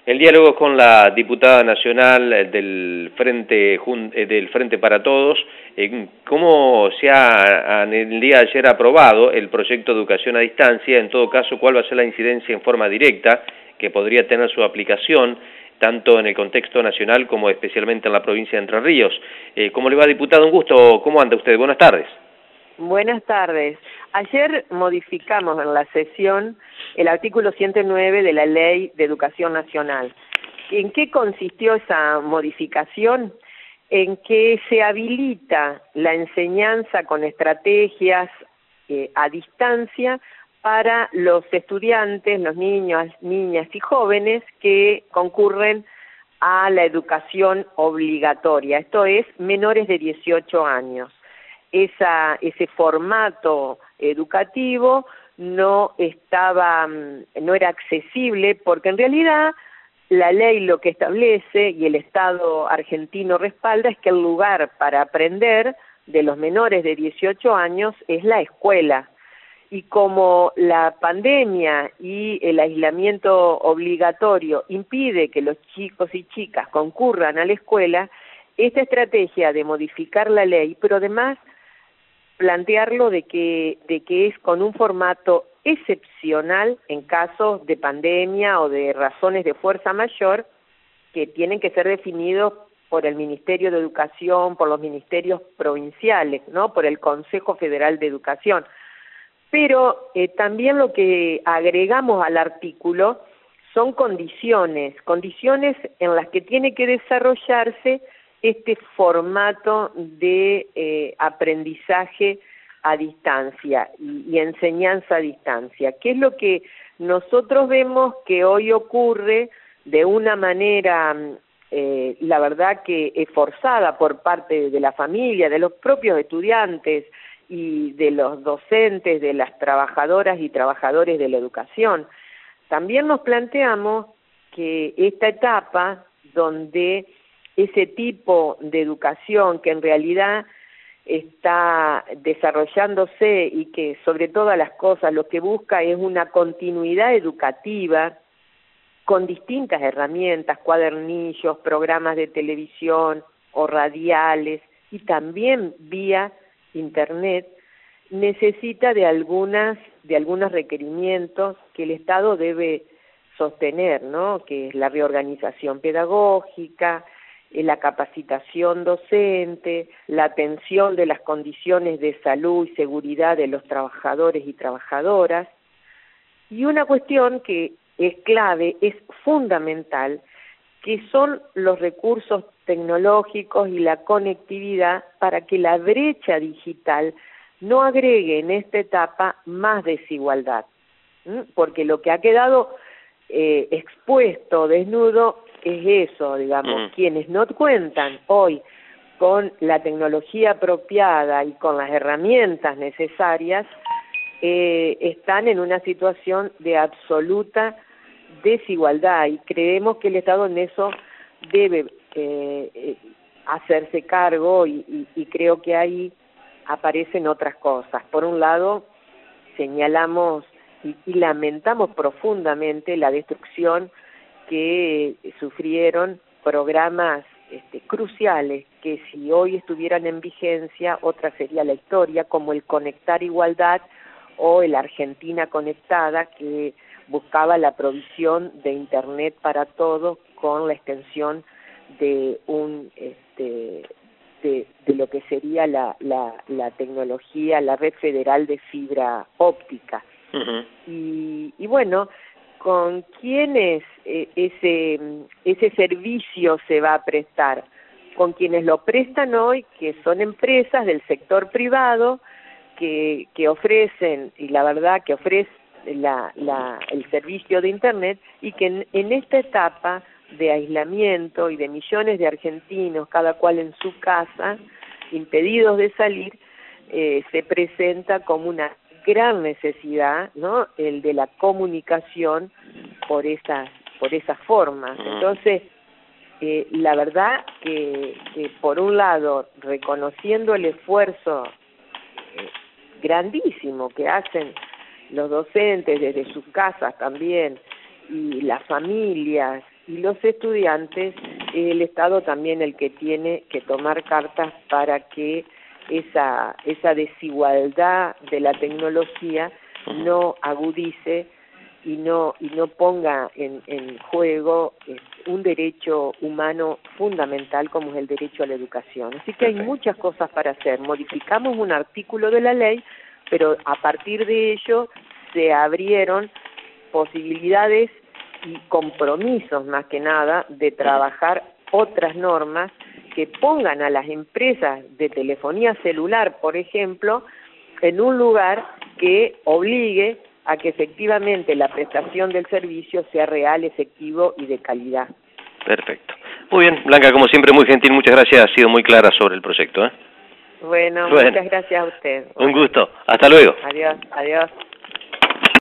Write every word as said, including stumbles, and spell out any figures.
El diálogo con la diputada nacional del Frente del Frente para Todos. ¿Cómo se ha en el día de ayer aprobado el proyecto de educación a distancia? En todo caso, ¿cuál va a ser la incidencia en forma directa que podría tener su aplicación, tanto en el contexto nacional como especialmente en la provincia de Entre Ríos? Eh, ¿Cómo le va, diputado? Un gusto. ¿Cómo anda usted? Buenas tardes. Buenas tardes. Ayer modificamos en la sesión el artículo ciento nueve de la Ley de Educación Nacional. ¿En qué consistió esa modificación? En que se habilita la enseñanza con estrategias eh, a distancia para los estudiantes, los niños, niñas y jóvenes que concurren a la educación obligatoria, esto es, menores de dieciocho años. Esa, ese formato educativo no estaba, no era accesible porque en realidad la ley lo que establece y el Estado argentino respalda es que el lugar para aprender de los menores de dieciocho años es la escuela. Y como la pandemia y el aislamiento obligatorio impide que los chicos y chicas concurran a la escuela, esta estrategia de modificar la ley, pero además plantearlo de que, de que es con un formato excepcional en casos de pandemia o de razones de fuerza mayor que tienen que ser definidos por el Ministerio de Educación, por los ministerios provinciales, ¿no? Por el Consejo Federal de Educación. Pero eh, también lo que agregamos al artículo son condiciones, condiciones en las que tiene que desarrollarse este formato de eh, aprendizaje a distancia y, y enseñanza a distancia, que es lo que nosotros vemos que hoy ocurre de una manera, eh, la verdad que esforzada por parte de la familia, de los propios estudiantes y de los docentes, de las trabajadoras y trabajadores de la educación. También nos planteamos que esta etapa donde ese tipo de educación que en realidad está desarrollándose y que sobre todas las cosas lo que busca es una continuidad educativa con distintas herramientas, cuadernillos, programas de televisión o radiales y también vía internet, necesita de algunas de algunos requerimientos que el Estado debe sostener, ¿no? Que es la reorganización pedagógica, la capacitación docente, la atención de las condiciones de salud y seguridad de los trabajadores y trabajadoras, y una cuestión que es clave, es fundamental, que son los recursos tecnológicos y la conectividad para que la brecha digital no agregue en esta etapa más desigualdad, ¿Mm? porque lo que ha quedado eh, expuesto, desnudo, es eso, digamos, mm. quienes no cuentan hoy con la tecnología apropiada y con las herramientas necesarias, eh, están en una situación de absoluta desigualdad y creemos que el Estado en eso debe eh, eh, hacerse cargo y, y, y creo que ahí aparecen otras cosas. Por un lado, señalamos y, y lamentamos profundamente la destrucción que sufrieron programas este, cruciales que si hoy estuvieran en vigencia, otra sería la historia, como el Conectar Igualdad o el Argentina Conectada, que buscaba la provisión de Internet para todos con la extensión de un este, de, de lo que sería la, la, la tecnología, la red federal de fibra óptica. Uh-huh. y, y bueno, ¿con quiénes eh, ese, ese servicio se va a prestar? Con quienes lo prestan hoy, que son empresas del sector privado que, que ofrecen, y la verdad que ofrecen la, la, el servicio de Internet, y que en, en esta etapa de aislamiento y de millones de argentinos, cada cual en su casa, impedidos de salir, eh, se presenta como una gran necesidad, ¿no? El de la comunicación por esas por esas formas. Entonces, eh, la verdad que, que por un lado, reconociendo el esfuerzo eh, grandísimo que hacen los docentes desde sus casas también, y las familias, y los estudiantes, el Estado también el que tiene que tomar cartas para que esa, esa desigualdad de la tecnología no agudice y no y no ponga en, en juego eh, un derecho humano fundamental como es el derecho a la educación. Así que hay muchas cosas para hacer. Modificamos un artículo de la ley, pero a partir de ello se abrieron posibilidades y compromisos más que nada de trabajar otras normas que pongan a las empresas de telefonía celular, por ejemplo, en un lugar que obligue a que efectivamente la prestación del servicio sea real, efectivo y de calidad. Perfecto. Muy bien, Blanca, como siempre, muy gentil, muchas gracias, ha sido muy clara sobre el proyecto, ¿eh? Bueno, Bueno, muchas gracias a usted. Un gusto, hasta luego. Adiós, adiós.